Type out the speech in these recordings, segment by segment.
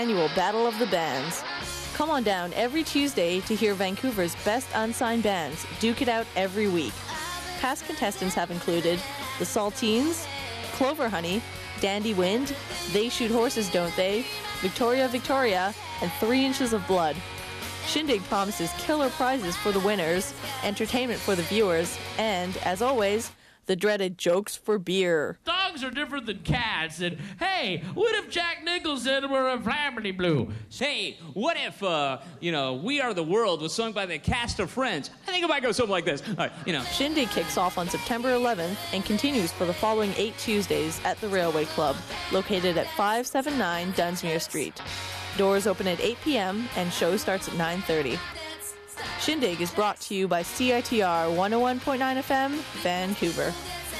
Annual Battle of the Bands. Come on down every Tuesday to hear Vancouver's best unsigned bands duke it out every week. Past contestants have included The Saltines, Clover Honey, Dandy Wind, They Shoot Horses, Don't They, Victoria Victoria, and 3 Inches of Blood. Shindig promises killer prizes for the winners, entertainment for the viewers, and, as always, the dreaded jokes for beer. Dogs are different than cats, and hey, what if Jack Nicholson were a family blue? Say, what if, We Are the World was sung by the cast of Friends? I think it might go something like this. Shindig kicks off on September 11th and continues for the following 8 Tuesdays at the Railway Club, located at 579 Dunsmuir Street. Doors open at 8 p.m. and show starts at 9:30. Shindig is brought to you by CITR 101.9 FM, Vancouver.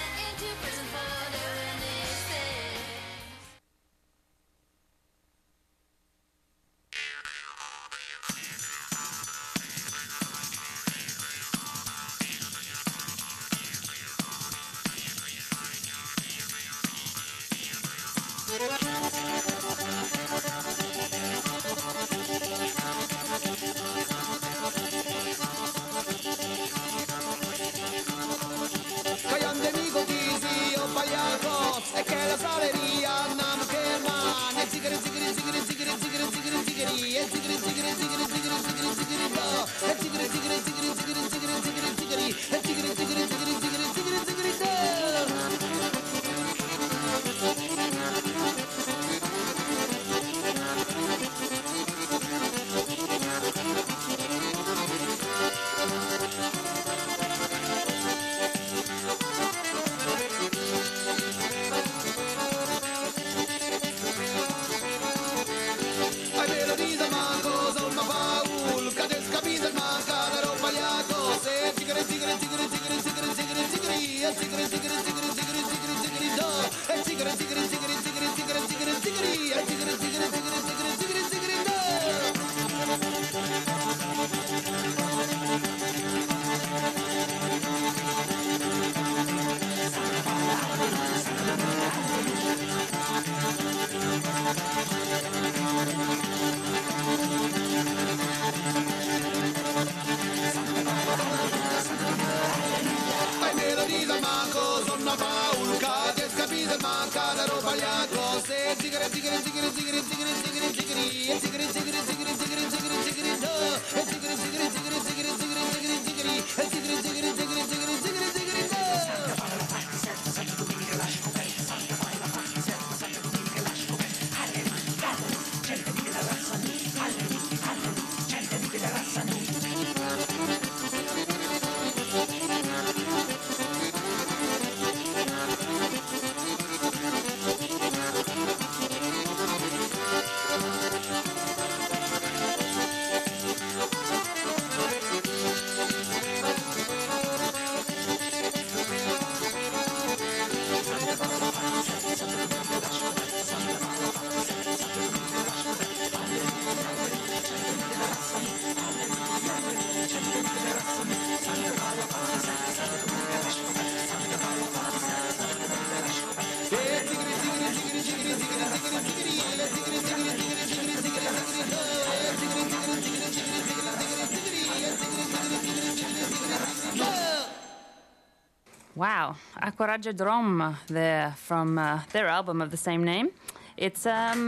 Wow, Aquarage Drum there from their album of the same name. It's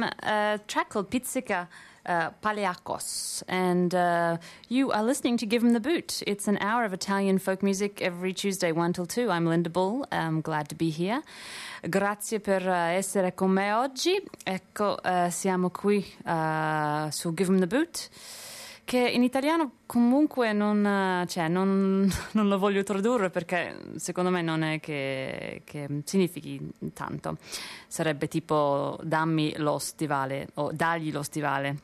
a track called Pizzica Paliakos, and you are listening to Give 'em the Boot. It's an hour of Italian folk music every Tuesday 1 till 2. I'm Linda Bull, I'm glad to be here. Grazie per essere con me oggi. Ecco, siamo qui su Give 'em the Boot, che in italiano comunque non lo voglio tradurre perché secondo me non è che significhi tanto. Sarebbe tipo dammi lo stivale o dagli lo stivale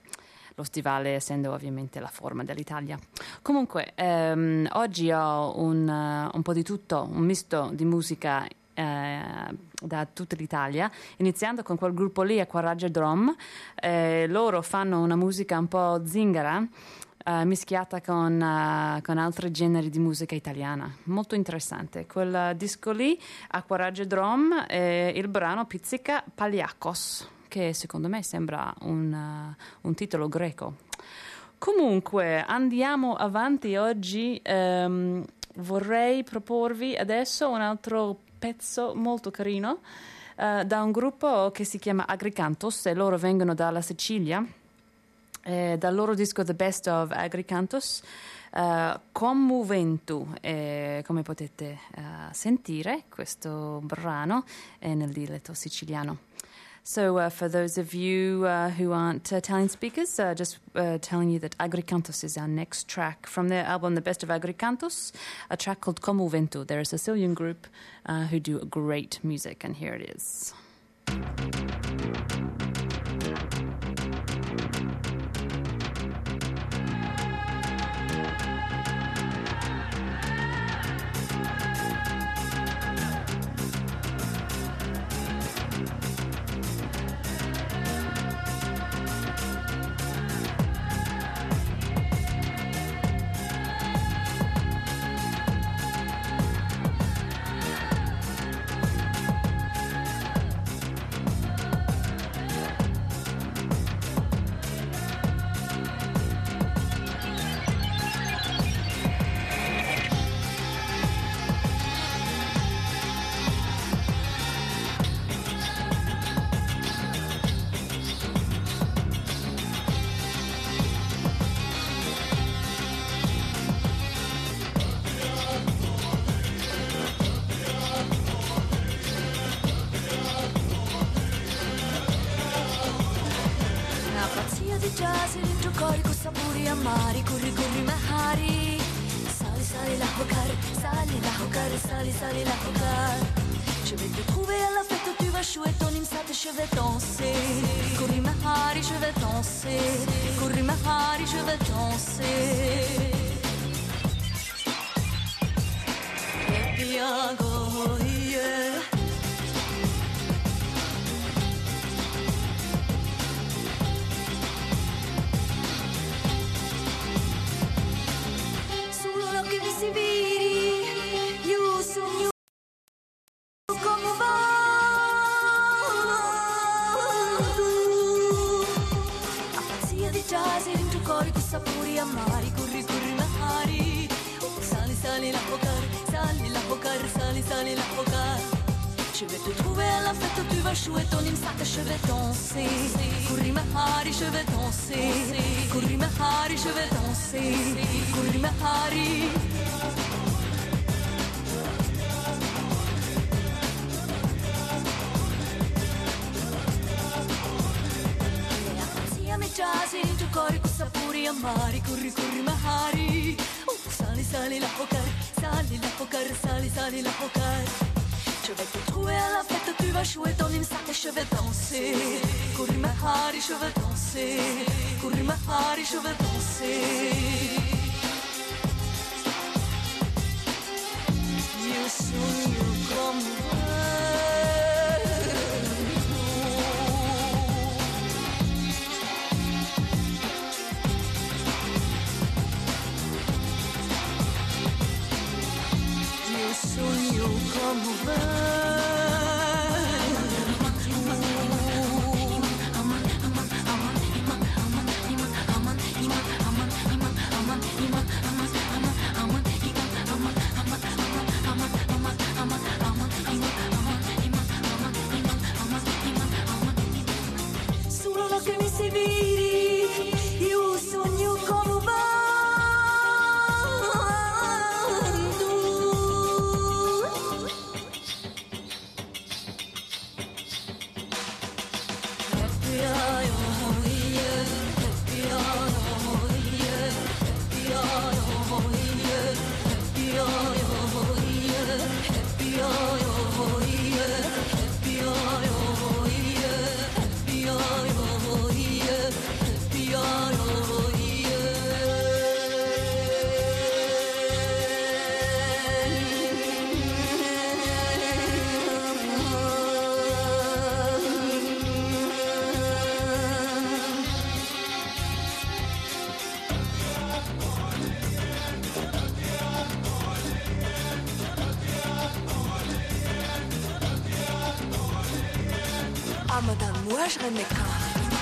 essendo ovviamente la forma dell'Italia. Comunque oggi ho un po' di tutto, un misto di musica da tutta l'Italia, iniziando con quel gruppo lì, Aquarage Drum. Loro fanno una musica un po' zingara, mischiata con altri generi di musica italiana, molto interessante. Quel disco lì, Aquarage Drum, il brano Pizzica Paliakos. che secondo me sembra un titolo greco. Comunque, andiamo avanti oggi. Vorrei proporvi adesso un altro pezzo molto carino da un gruppo che si chiama Agricantos, e loro vengono dalla Sicilia. Dal loro disco The Best of Agricantos, Commuventu, come potete sentire questo brano è nel dialetto siciliano. So for those of you who aren't Italian speakers, just telling you that Agricantos is our next track from their album The Best of Agricantos, a track called Commuventu. They're a Sicilian group who do great music, and here it is. Cori con sapori amari, corri corri mahari. Sali sali la hocar, sali la hocar, sali sali la hocar. Je vais te trouver à la fête, tu vas jouer ton imsat et je vais danser. Corri mahari, je vais danser. Corri mahari, je vais danser. E piago io. Si viri, io sogno come va tu. A pazzia di jazz in tuo cuore con sapori amari, corri corri mahari. Sali sali la hocar, sali la hocar, sali sali la hocar. Je vais te trouver à la fête, tu vas jouer ton imsat et je vais danser. Corri mahari, je vais danser. Corri mahari, je vais danser. Corri mahari. Jazz in tuo cuore con sapori amari, corri corri mahari. Sali sali la hocar, sali la hocar, sali sali la hocar. Je vais te trouver à la fête, tu vas jouer ton imsat et je vais danser. Corri mahari, je vais danser. Corri mahari, je vais danser. Io sogno come sogno come solo lo che mi si viri, io sogno come va. Amadan moi je remets quand.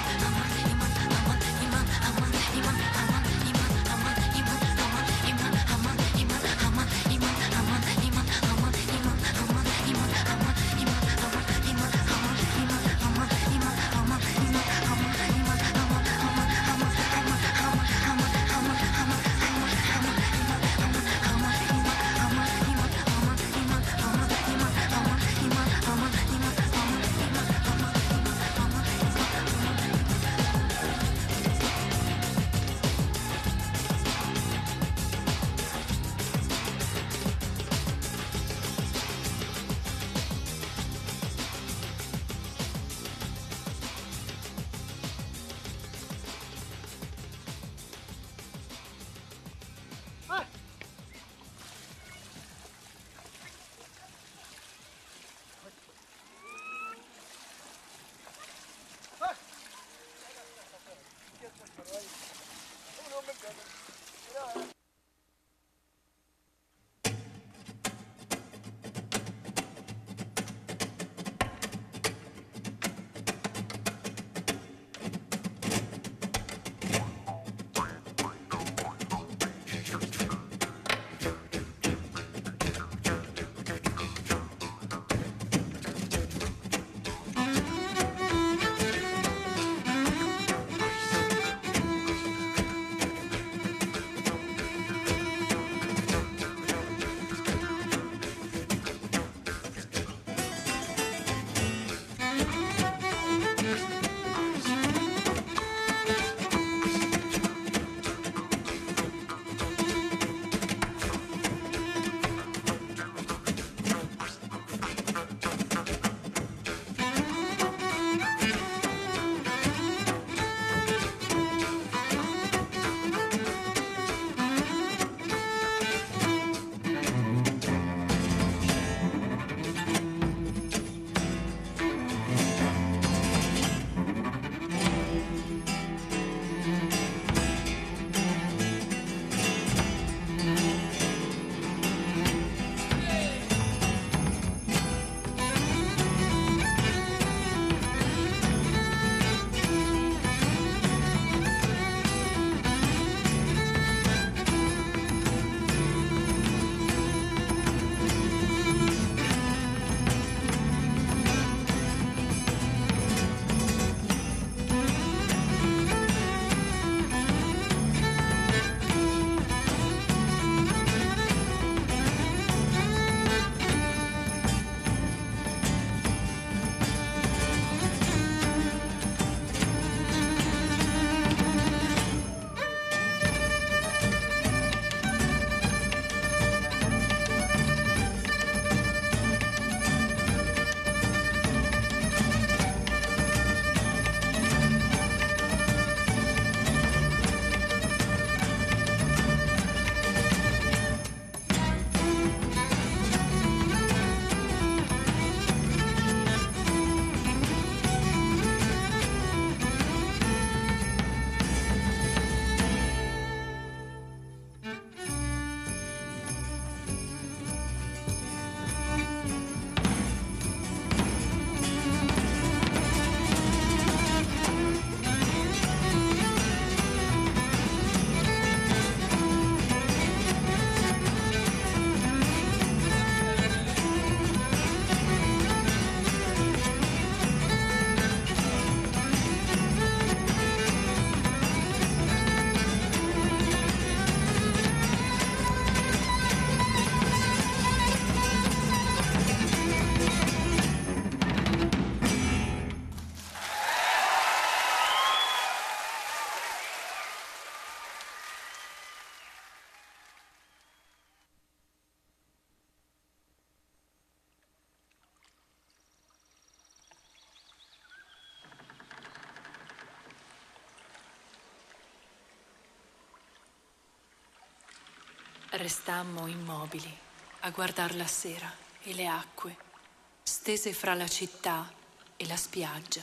Restammo immobili a guardar la sera e le acque, stese fra la città e la spiaggia,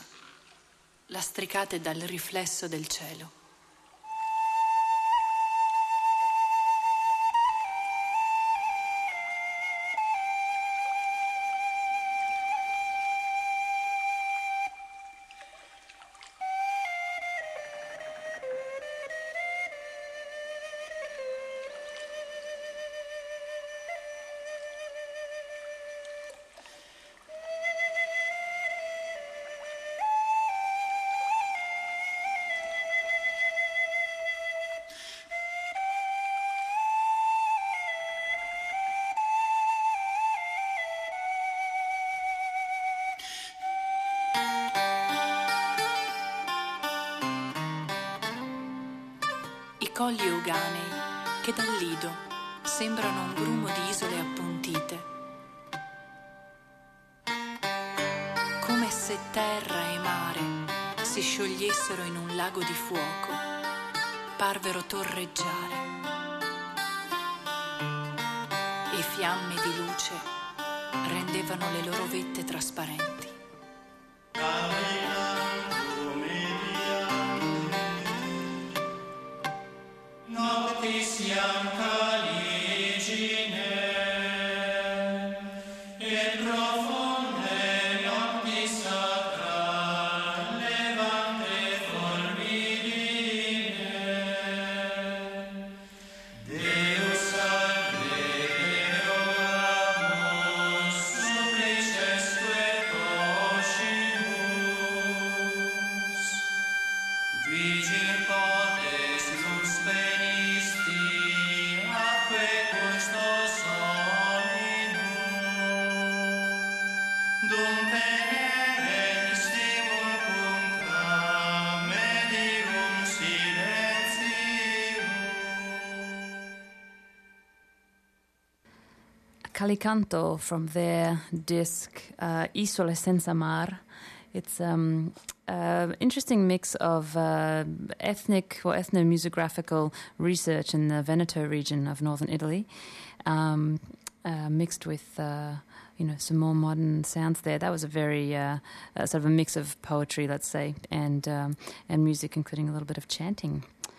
lastricate dal riflesso del cielo. colli euganei che dal lido sembrano un grumo di isole appuntite, come se terra e mare si sciogliessero in un lago di fuoco, parvero torreggiare e fiamme di luce rendevano le loro vette trasparenti. Calicanto from their disc Isole Senza Mar. It's interesting mix of ethnic or ethnomusicographical research in the Veneto region of northern Italy, mixed with some more modern sounds there. That was a very sort of a mix of poetry, let's say, and music, including a little bit of chanting.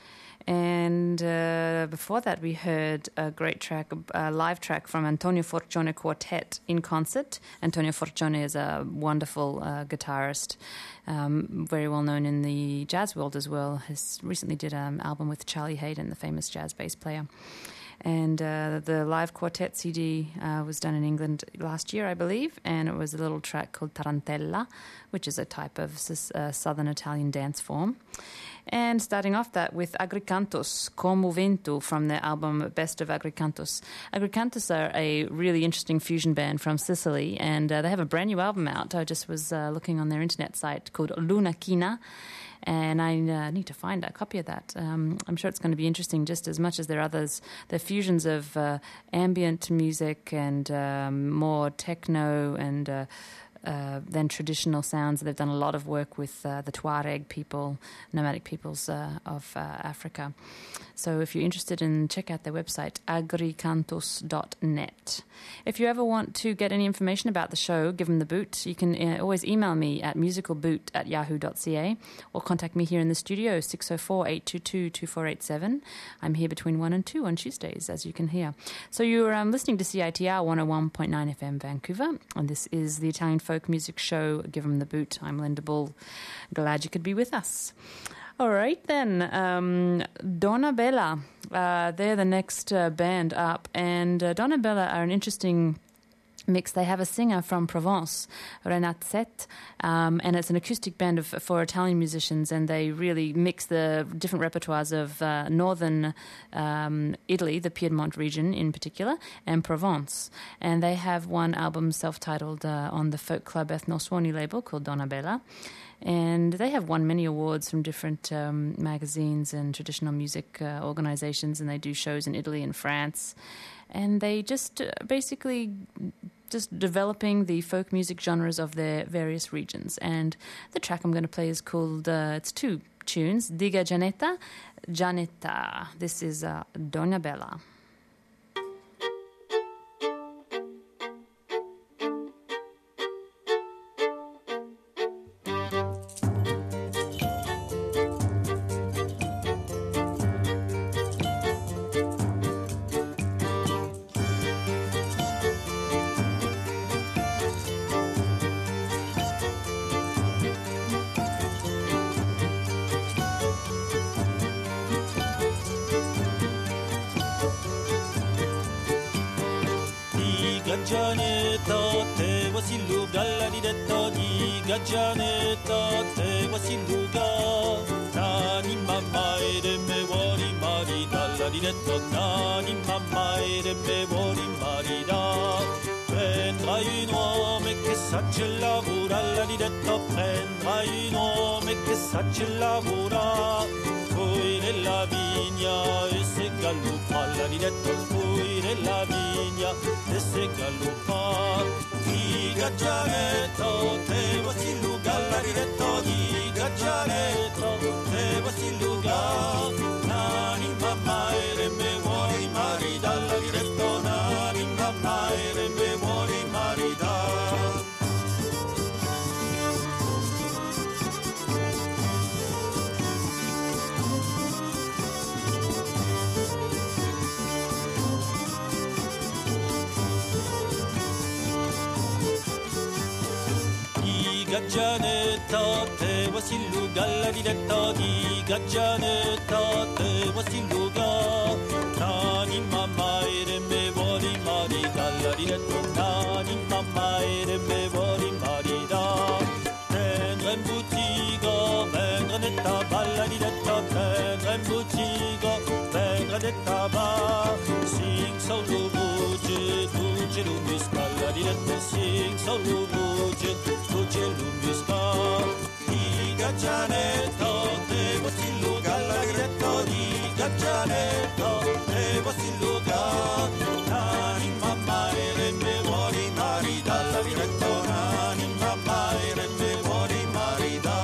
And before that, we heard a great track, a live track from Antonio Forcione Quartet in concert. Antonio Forcione is a wonderful guitarist, very well known in the jazz world as well. Has recently did an album with Charlie Hayden, the famous jazz bass player. And the live quartet CD was done in England last year, I believe, and it was a little track called Tarantella, which is a type of southern Italian dance form. And starting off that with Agricantos, Como Vento, from their album Best of Agricantos. Agricantos are a really interesting fusion band from Sicily, and they have a brand new album out. I just was looking on their internet site called Luna China, and I need to find a copy of that. I'm sure it's going to be interesting just as much as their others. They're fusions of ambient music and more techno and than traditional sounds. They've done a lot of work with the Tuareg people, nomadic peoples of Africa. So if you're interested check out their website, agricantos.net. If you ever want to get any information about the show, Give 'em the Boot, you can always email me at musicalboot@yahoo.ca or contact me here in the studio, 604-822-2487. I'm here between 1 and 2 on Tuesdays, as you can hear. So you're listening to CITR 101.9 FM Vancouver, and this is the Italian folk music show, Give 'em the Boot. I'm Linda Bull. Glad you could be with us. All right, then. Donna Bella, they're the next band up. And Donna Bella are an interesting mix. They have a singer from Provence, Renat Zet, and it's an acoustic band for Italian musicians, and they really mix the different repertoires of northern Italy, the Piedmont region in particular, and Provence. And they have one album self-titled on the Folk Club Ethnosuoni label called Donna Bella. And they have won many awards from different magazines and traditional music organizations, and they do shows in Italy and France. And they just basically just developing the folk music genres of their various regions. And the track I'm going to play is called, it's two tunes, Diga Gianetta, Gianetta. This is Donna Bella. Gianetta, te wasiluga la di detto diga Gianetta, te wasiluga nani mamma ere me wori marida la di detto nani mamma ere me wori marida. Prendrai un uomo che sappia lavorare la di detto, prendrai un uomo che sappia lavorare poi nella vigna diretto fuire la vigna e se gallupa di gaggianetto te vosi luga la diretto di gaggianetto te vosi luga nani mamma e me vuoi mari dalla diretto nani mamma e me vuoi mari da gaggianetta te vosi luga la diretta di gaggianetta te vosi luga nani mamma e me vuoi mari dalla diretta nani mamma e me vuoi mari da venga in bottega venga netta balla diretta venga in bottega venga netta ba sing solo voce voce lumisca la diretta sing solo voce voce lumisca di gaggianetto te vosi luga la diretta di gaggianetto te vosi luga nani mamma e me vuoi mari dalla diretta nani mamma e me vuoi mari da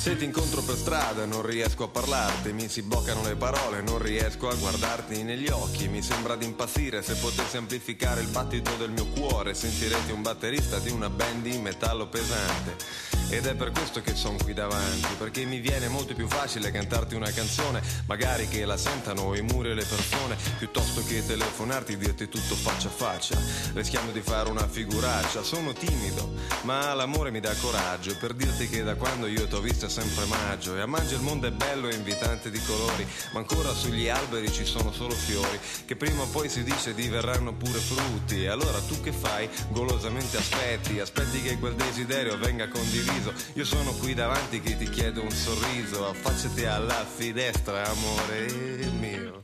Se ti incontro per strada non riesco a parlarti, mi si bloccano le parole, non riesco a guardarti negli occhi. Mi sembra di impazzire, se potessi amplificare il battito del mio cuore sentirete un batterista di una band di metallo pesante. Ed è per questo che sono qui davanti, perché mi viene molto più facile cantarti una canzone, magari che la sentano i muri e le persone, piuttosto che telefonarti e dirti tutto faccia a faccia, rischiando di fare una figuraccia. Sono timido, ma l'amore mi dà coraggio, per dirti che da quando io t'ho vista è sempre maggio, e a maggio il mondo è bello e invitante di colori, ma ancora sugli alberi ci sono solo fiori, che prima o poi si dice diverranno pure frutti. E allora tu che fai? Golosamente aspetti che quel desiderio venga condiviso. Io sono qui davanti che ti chiedo un sorriso, affacciati alla finestra, amore mio.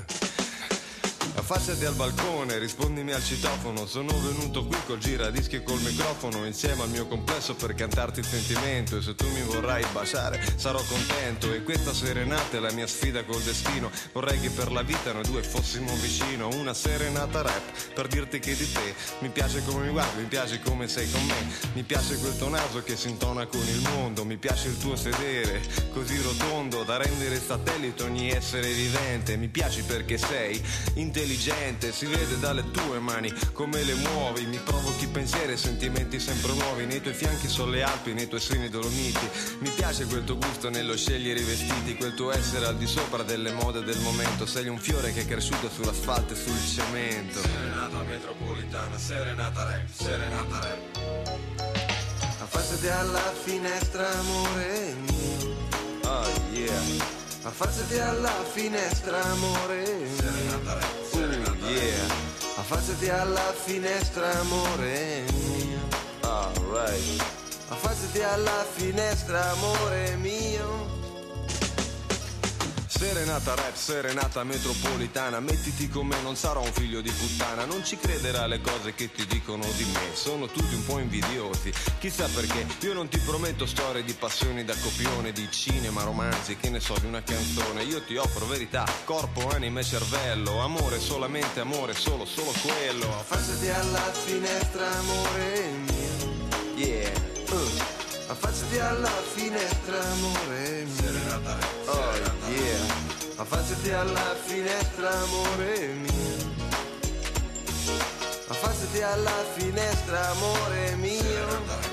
Affacciati al balcone, rispondimi al citofono. Sono venuto qui col giradischi e col microfono, insieme al mio complesso per cantarti il sentimento. E se tu mi vorrai baciare sarò contento. E questa serenata è la mia sfida col destino. Vorrei che per la vita noi due fossimo vicino. Una serenata rap per dirti che di te mi piace come mi guardi, mi piace come sei con me, mi piace quel tuo naso che si intona con il mondo, mi piace il tuo sedere così rotondo da rendere satellite ogni essere vivente. Mi piaci perché sei intelligente, si vede dalle tue mani come le muovi, mi provochi pensieri e sentimenti sempre nuovi. Nei tuoi fianchi sono le Alpi, nei tuoi seni Dolomiti. Mi piace quel tuo gusto nello scegliere i vestiti, quel tuo essere al di sopra delle mode del momento. Sei un fiore che è cresciuto sull'asfalto e sul cemento. Serenata metropolitana, serenata rap, serenata rap. Affacciati alla finestra, amore mio. Oh yeah. Affacciati alla finestra, amore mio. Yeah. Affacciati alla finestra, amore mio. Alright. Affacciati alla finestra, amore mio. Serenata rap, serenata metropolitana, mettiti con me, non sarò un figlio di puttana. Non ci crederà alle cose che ti dicono di me, sono tutti un po' invidiosi, chissà perché. Io non ti prometto storie di passioni da copione, di cinema, romanzi, che ne so, di una canzone. Io ti offro verità, corpo, anima e cervello, amore, solamente amore, solo quello. Affacciati alla finestra, amore mio. Yeah. Affacciati alla finestra, amore mio. Oh yeah. Affacciati alla finestra, amore mio. Affacciati alla finestra, amore mio.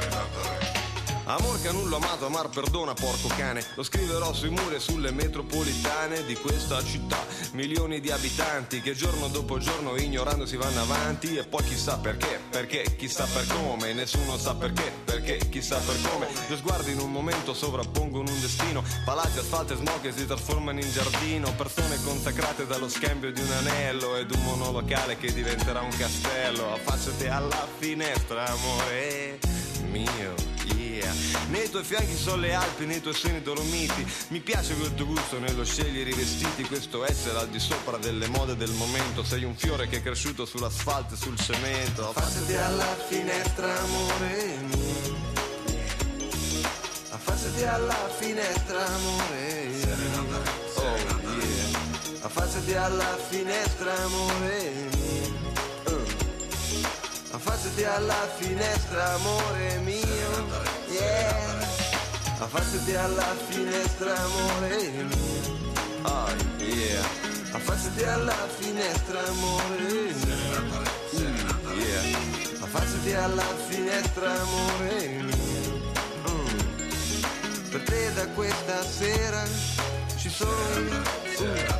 Amor canullo amato, amar perdona porco cane. Lo scriverò sui muri e sulle metropolitane di questa città. Milioni di abitanti che giorno dopo giorno ignorando si vanno avanti. E poi chissà perché, chissà per come. Nessuno sa perché, chissà per come. Due sguardi in un momento sovrappongono un destino. Palazzi, asfalto e smog che si trasformano in giardino. Persone consacrate dallo scambio di un anello ed un monolocale che diventerà un castello. Affacciati alla finestra, amore mio. Nei tuoi fianchi sono le Alpi, nei tuoi seni Dolomiti. Mi piace quel tuo gusto nello scegliere i vestiti, questo essere al di sopra delle mode del momento. Sei un fiore che è cresciuto sull'asfalto e sul cemento. Affacciati alla finestra, amore mio. Affacciati alla finestra, amore mio. Oh yeah. Affacciati alla finestra, amore mio. Affacciati alla finestra, amore mio. Yeah. Affacciati alla finestra, amore mio. Oh yeah. Affacciati alla finestra, amore mio. Yeah. Affacciati alla finestra, amore mio. Per te da questa sera ci sono io.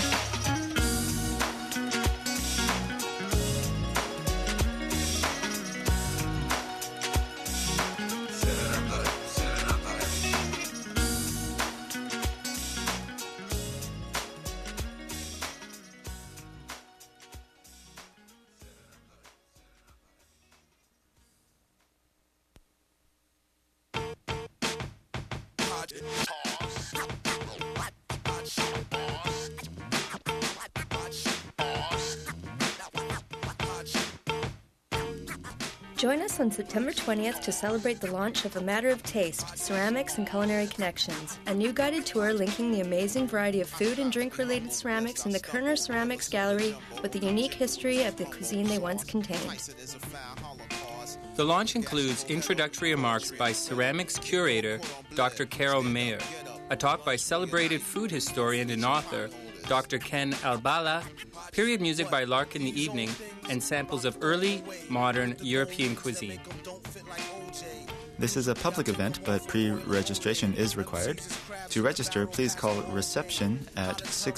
Join us on September 20th to celebrate the launch of A Matter of Taste, Ceramics and Culinary Connections, a new guided tour linking the amazing variety of food and drink-related ceramics in the Kerner Ceramics Gallery with the unique history of the cuisine they once contained. The launch includes introductory remarks by ceramics curator Dr. Carol Mayer, a talk by celebrated food historian and author Dr. Ken Albala, period music by Lark in the Evening, and samples of early, modern European cuisine. This is a public event, but pre-registration is required. To register, please call reception at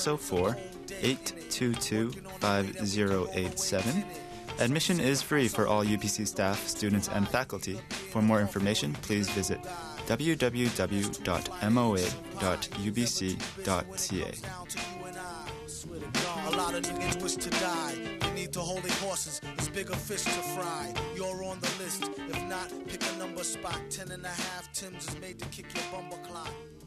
604-822-5087. Admission is free for all UPC staff, students, and faculty. For more information, please visit www.moa.ubc.ca. A lot of niggas wish to die. You need to hold their horses. It's bigger fish to fry. You're on the list. If not, pick a number spot. 10 and a half Tims is made to kick your bumper clock.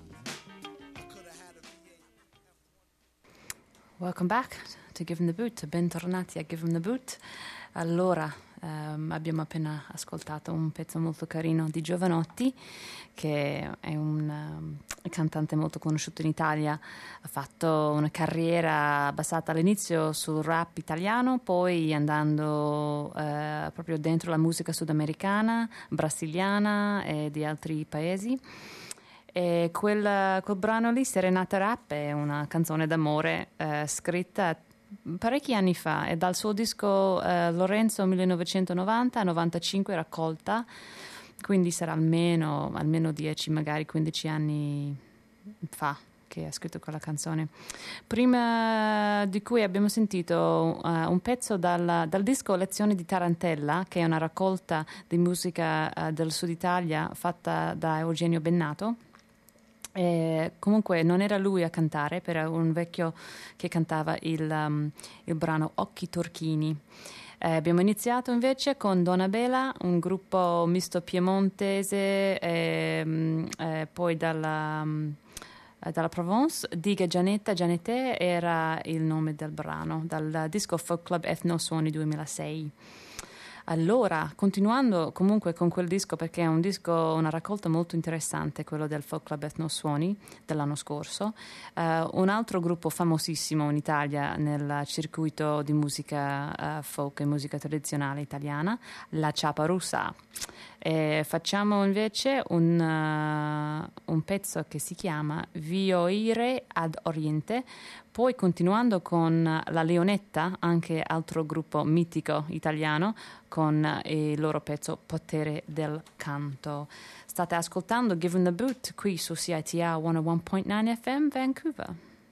Welcome back to Give 'em the Boot. Bentornati a Give 'em the Boot. Allora, abbiamo appena ascoltato un pezzo molto carino di Giovanotti, che è un cantante molto conosciuto in Italia. Ha fatto una carriera basata all'inizio sul rap italiano, poi andando proprio dentro la musica sudamericana, brasiliana e di altri paesi. E quel brano lì, Serenata Rap, è una canzone d'amore scritta parecchi anni fa, è dal suo disco Lorenzo 1990-95 raccolta, quindi sarà almeno 10, magari 15 anni fa che ha scritto quella canzone. Prima di cui abbiamo sentito un pezzo dal disco Lezioni di Tarantella, che è una raccolta di musica del Sud Italia fatta da Eugenio Bennato. Comunque non era lui a cantare, era un vecchio che cantava il brano Occhi Turchini. Abbiamo iniziato invece con Donna Bela, un gruppo misto piemontese, poi dalla Provence. Diga Gianetta, Gianette era il nome del brano, dal disco Folk Club Ethno Suoni 2006. Allora, continuando comunque con quel disco, perché è una raccolta molto interessante, quello del Folk Club Ethno Suoni dell'anno scorso, un altro gruppo famosissimo in Italia nel circuito di musica folk e musica tradizionale italiana, la Ciapa Russa. Facciamo invece un pezzo che si chiama Vioire ad Oriente. Poi continuando con la Leonetta, anche altro gruppo mitico italiano, con il loro pezzo Potere del Canto. State ascoltando Give 'em the Boot qui su CITR 101.9 FM Vancouver.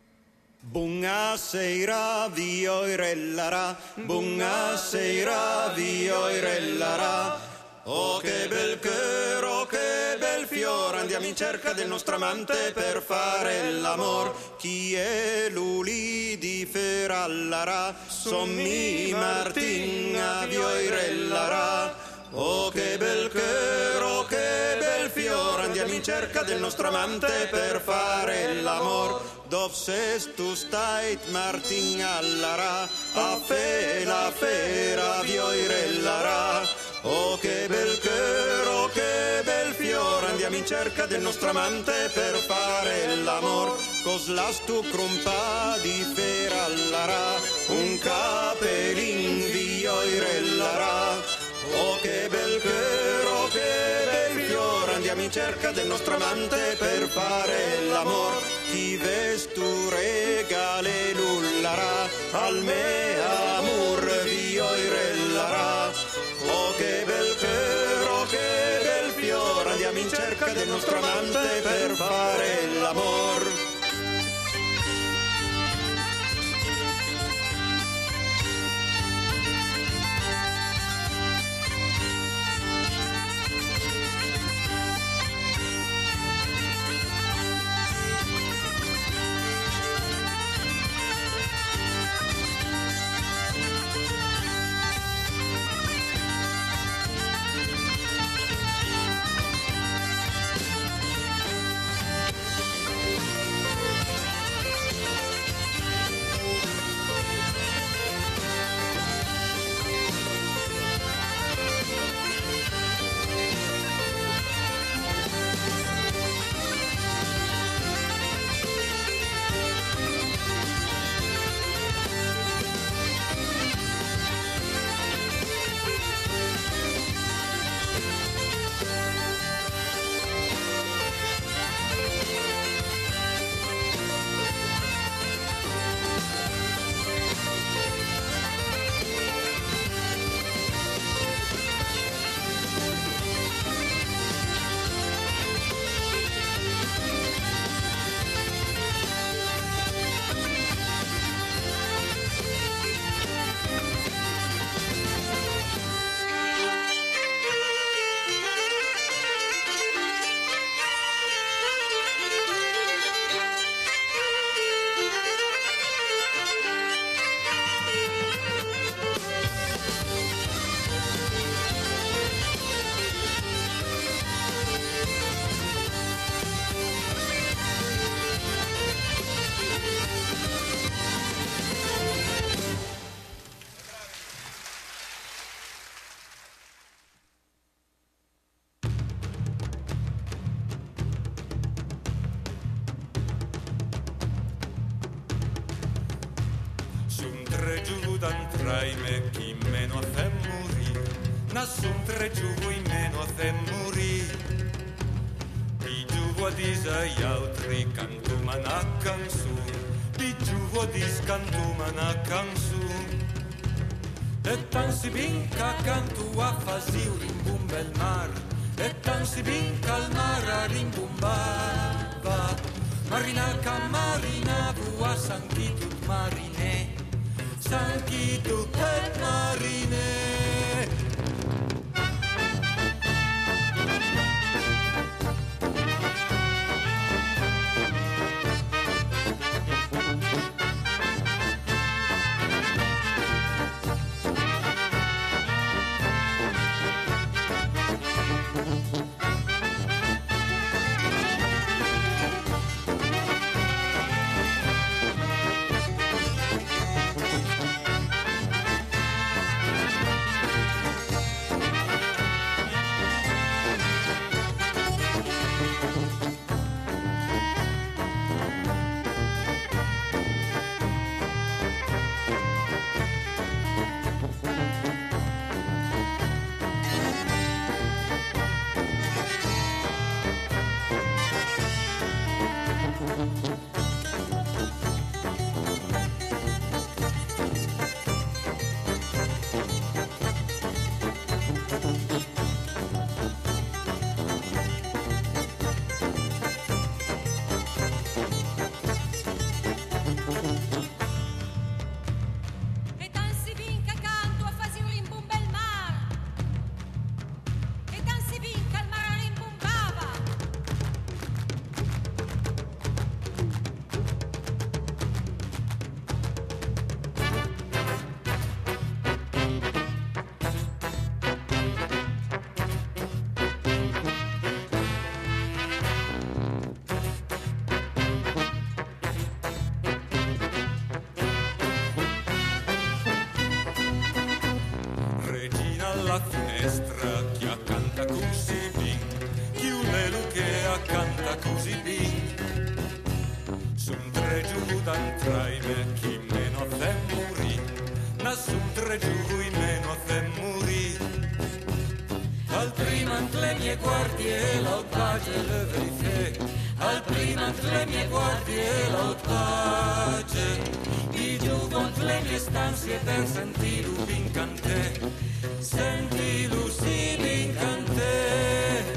Buonasera Vioirellara, buonasera Vioirellara. Oh che bel cœur, oh che bel fiore, andiamo in cerca del nostro amante per fare l'amor. Chi è l'uli di Ferallara, sommi Martina Vioirellara. Oh che bel cœur, oh che bel fiore, andiamo in cerca del nostro amante per fare l'amor. Dov ses tu stai Martina Allara, a fe la fera Vioirellara. Oh che bel cœur, oh che bel fiore, andiamo in cerca del nostro amante per fare l'amor. Cos'las tu crumpa di Ferallara, un capelin Vioirellara. Oh che bel cœur, oh che bel fiore, andiamo in cerca del nostro amante per fare l'amor. Chi vestu regale lullara, al me amor Vioirellara. Oh che bel cœur, oh che bel fiore, andiamo in cerca del nostro amante per fare l'amor. d'antrai me chi meno a fe morì, nassun tre giuvo in meno a fe morì. Di giuvo disa gli altri cantuman a canzun, di giuvo dis cantuman a canzun. E tan si vinca cantu a fasiu rimbumba il mar, e tan si vinca al mar a rimbumbava. Marina ca marina vua sanchitut marine, sanchitut et marine. Alla finestra chi accanta così bin, chi un lelu che accanta così bin. Sun tre giù d'antrai me chi meno a fe morì, nassun tre giù in meno a fe morì. Al primant le mie guardie l'aut page le verife, al primant le mie guardie l'aut page. Di giuvont le mie stanzie per sentirlo vincante, senti Lucy vincante.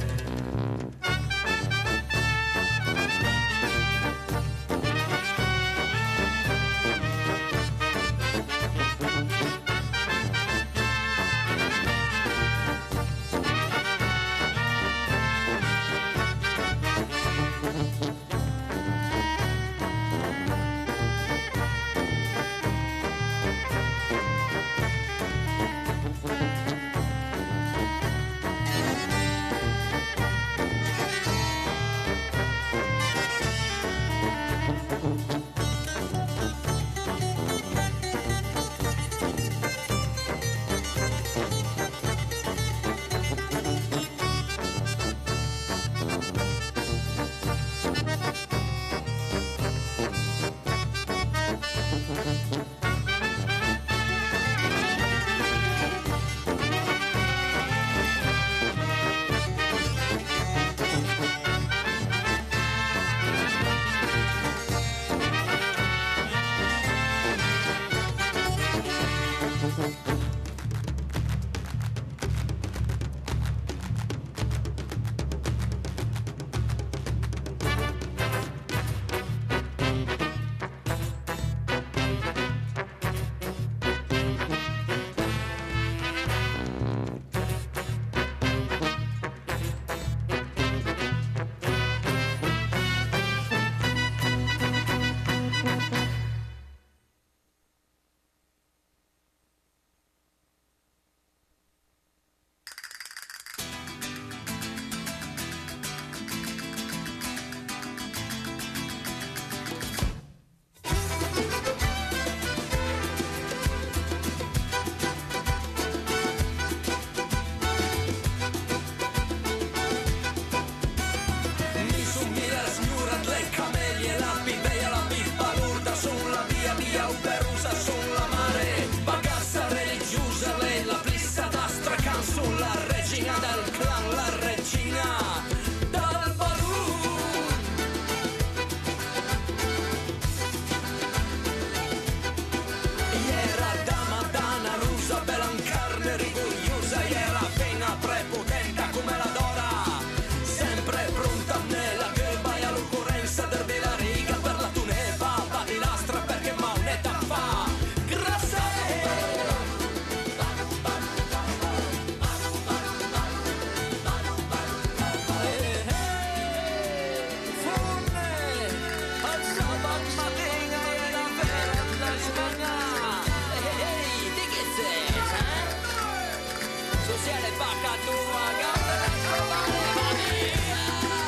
siete bacca tua, gambe da trovare, va via.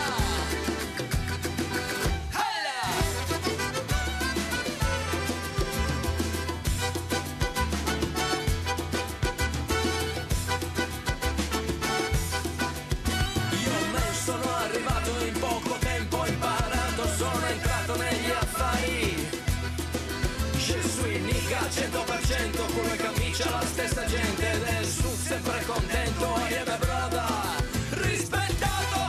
Heila! Io me sono arrivato in poco tempo, ho imparato, sono entrato negli affari. Je suis nigga 100%, culo e camicia la stessa gente, del sud sempre contento, I am a brother, rispettato.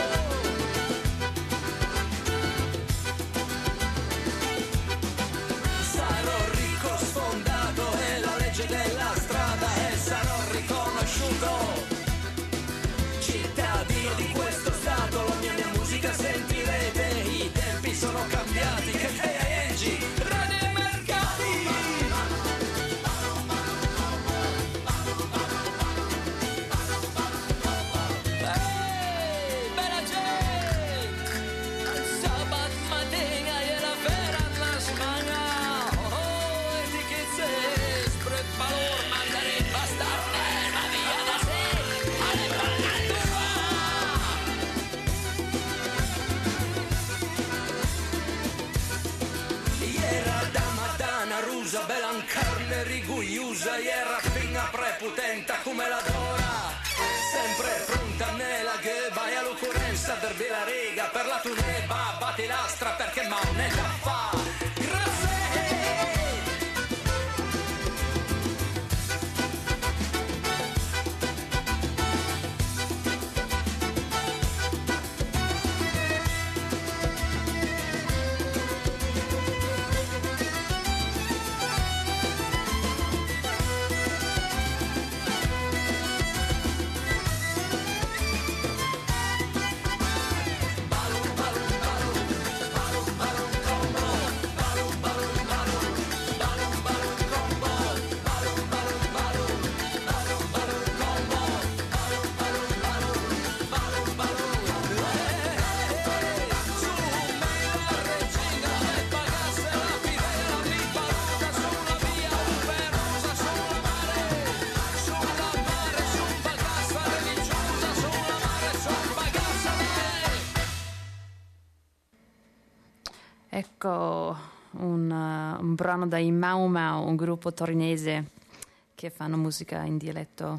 Sarò ricco sfondato, è la legge della strada e sarò riconosciuto cittadino di questo stato. La mia musica sentirete, i tempi sono cambiati, che KING, radio e mercati. Ehi, bella gente, sabat mattina era vera la smania. Oh, e di che se spread valor, mandare bastarde, ma via da sé, alle Iera da Madana rusa, belancarne riguiusa, iera fina prepotenta come la Dora, sempre pronta nella che vai all'occorrenza, derbi la riga per la tuneba, batti l'astra perché moneta fa. Grazie! Ecco un brano dai Mau Mau, un gruppo torinese che fanno musica in dialetto.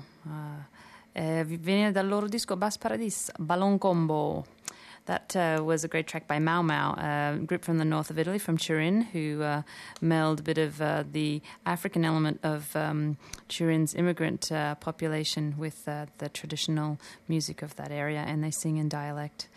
Viene dal loro disco Bass Paradis, Ballon Combo. That was a great track by Mau Mau, a group from the north of Italy, from Turin, who meld a bit of the African element of Turin's immigrant population with the traditional music of that area, and they sing in dialect.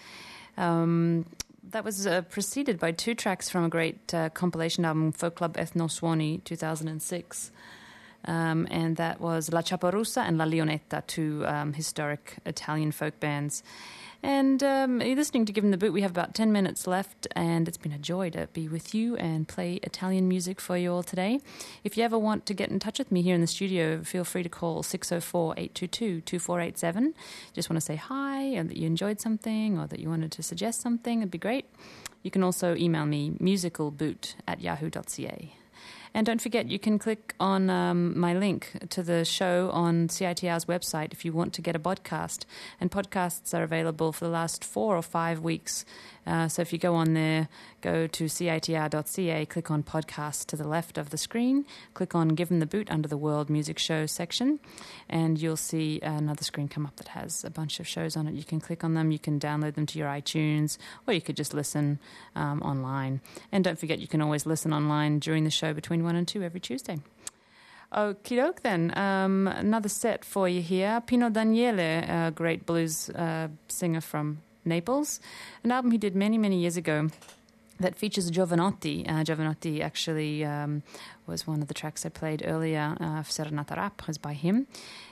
That was preceded by two tracks from a great compilation album, Folk Club Ethno Suoni, 2006. And that was La Ciaparusa and La Leonetta, two historic Italian folk bands. And you're listening to Given the Boot. We have about 10 minutes left, and it's been a joy to be with you and play Italian music for you all today. If you ever want to get in touch with me here in the studio, feel free to call 604-822-2487. Just want to say hi, and that you enjoyed something, or that you wanted to suggest something, it'd be great. You can also email me, musicalboot@yahoo.ca. And don't forget, you can click on my link to the show on CITR's website if you want to get a podcast. And podcasts are available for the last 4 or 5 weeks. So if you go on there, go to CITR.ca, click on podcast to the left of the screen, click on Given the Boot under the World Music Show section, and you'll see another screen come up that has a bunch of shows on it. You can click on them, you can download them to your iTunes, or you could just listen online. And don't forget, you can always listen online during the show between 1 and 2 every Tuesday. Okie doke then. Another set for you here. Pino Daniele, a great blues singer from Naples. An album he did many, many years ago that features Giovanotti. Giovanotti actually was one of the tracks I played earlier. Serenata Rap was by him.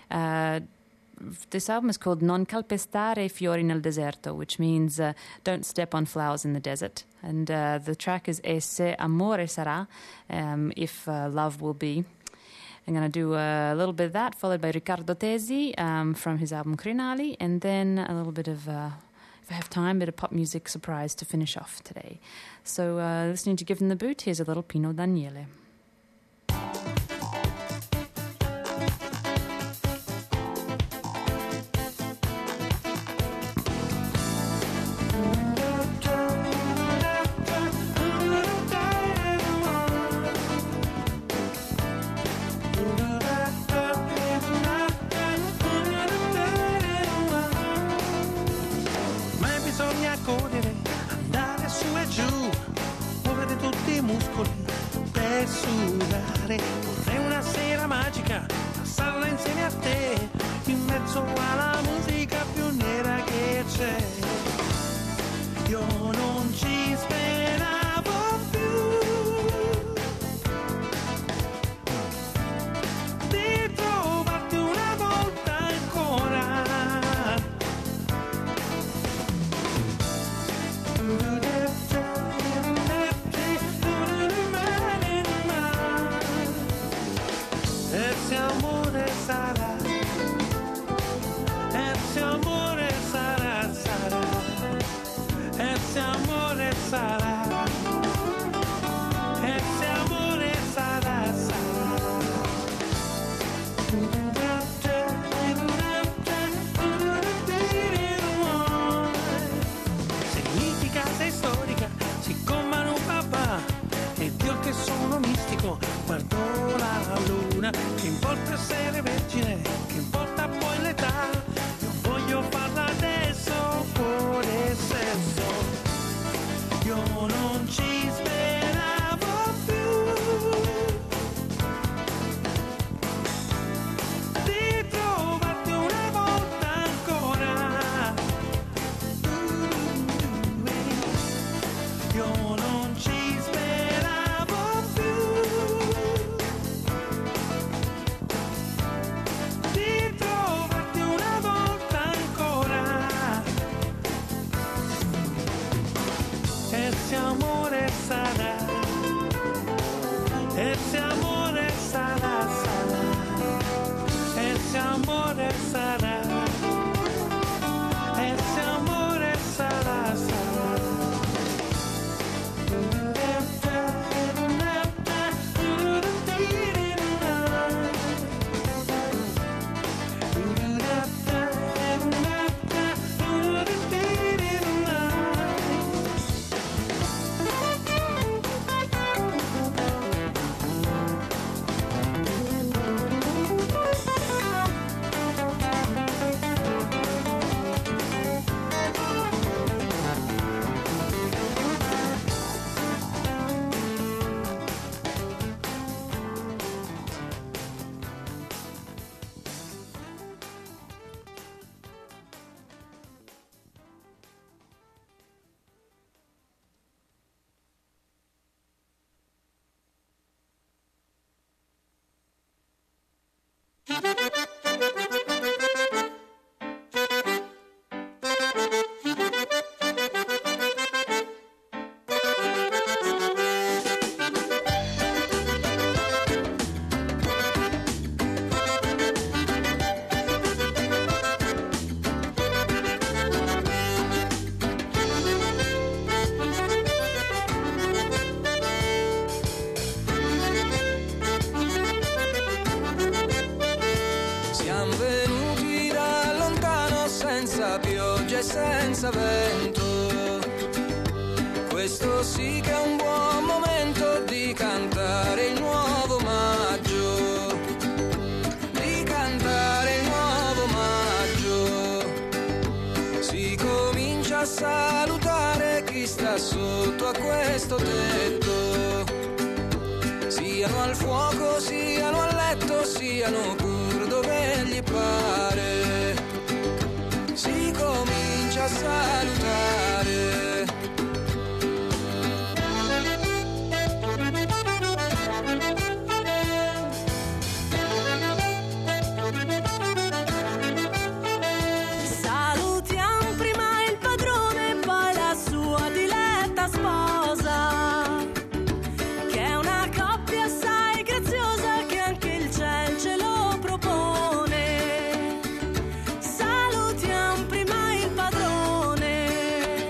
This album is called Non calpestare fiori nel deserto, which means don't step on flowers in the desert. And the track is E se amore sarà, if love will be. I'm going to do a little bit of that, followed by Riccardo Tesi from his album Crinali, and then a little bit of, if I have time, a bit of pop music surprise to finish off today. So listening to Given the Boot, here's a little Pino Daniele. sarà, e se amore sarà, sarà, e se amore sarà, e se amore sarà, sarà. Sei mitica, sei storica, siccome non papà, e Dio che sono mistico, guardo la luna, che importa essere vergine, che importa poi l'età, io voglio farla adesso, cuore e sesso, io non ci speravo più, di trovarti una volta ancora, io non ci speravo più, di trovarti una volta ancora, e se amore sarà, e se amore sarà, sarà, e se amore sarà, e se amore sarà, sarà. Siamo venuti da lontano senza pioggia e senza vento. Questo sì che è un buon momento di cantare il nuovo maggio. Di cantare il nuovo maggio. Si comincia a salutare chi sta sotto a questo tetto. Siano al fuoco, siano a letto, siano pur dove gli pare. Si comincia a salutare. Salutiamo prima il padrone e poi la sua diletta sposa, che è una coppia assai graziosa che anche il ciel ce lo propone. Salutiamo prima il padrone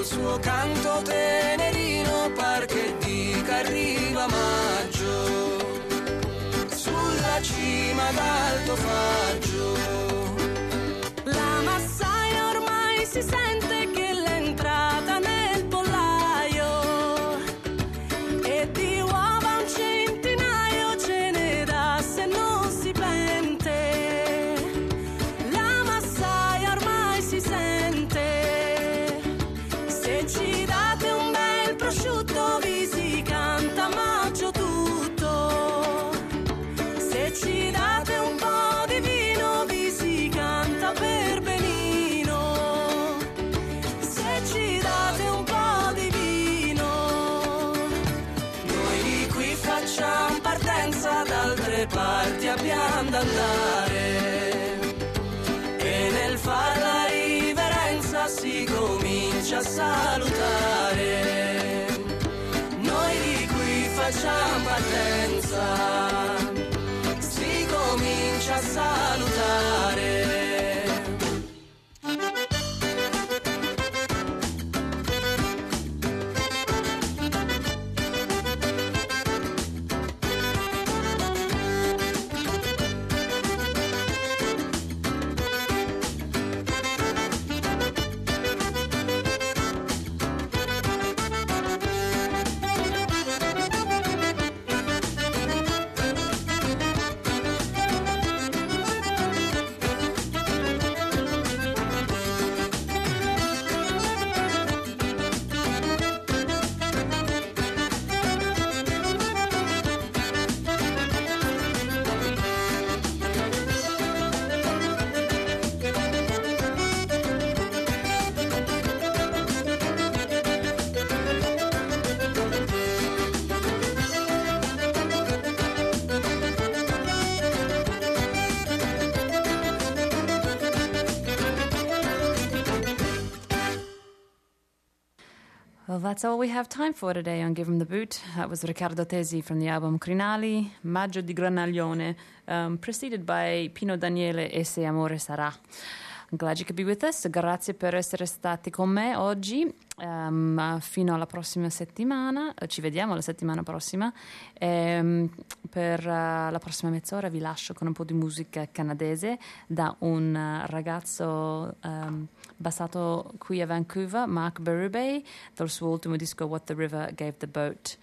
col suo canto tenerino, par che dica arriva maggio, sulla cima d'Alto Faggio. La massaia ormai si sente che l'entrata nel pollaio, e di uova un centinaio ce ne dà se non si pente. La massaia ormai si sente, se ci date un bel prosciutto vi si canta maggio tutto, se ci date un po' di vino vi si canta per benino, se ci date un po' di vino. Noi di qui facciamo partenza, da altre parti abbiamo da andare, e nel far la riverenza si comincia a salutare. Noi di qui facciamo partenza, si comincia a salutare. Well, that's all we have time for today on Give 'em the Boot. That was Riccardo Tesi from the album Crinali, Maggio di Granaglione, preceded by Pino Daniele e Se Amore Sarà. I'm glad you could be with us. Grazie per essere stati con me oggi. Fino alla prossima settimana. Ci vediamo la settimana prossima. Per la prossima mezz'ora vi lascio con un po' di musica canadese da un ragazzo basato qui a Vancouver, Mark Berube, dal suo ultimo disco What the River Gave the Boat.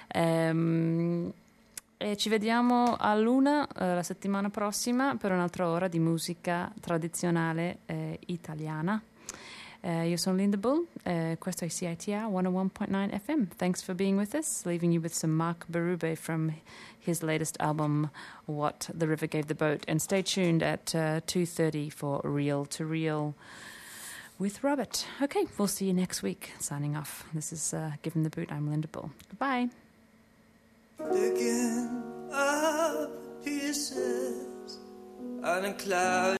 E ci vediamo all'una la settimana prossima per un'altra ora di musica tradizionale italiana. Io sono Linda Bull, questo è CITR 101.9 FM. Thanks for being with us, leaving you with some Mark Berube from his latest album What the River Gave the Boat. And stay tuned at 2:30 for Reel to Reel with Robert. Okay, we'll see you next week. Signing off. This is Give 'em the Boot. I'm Linda Bull. Goodbye. Picking up pieces on a cloud.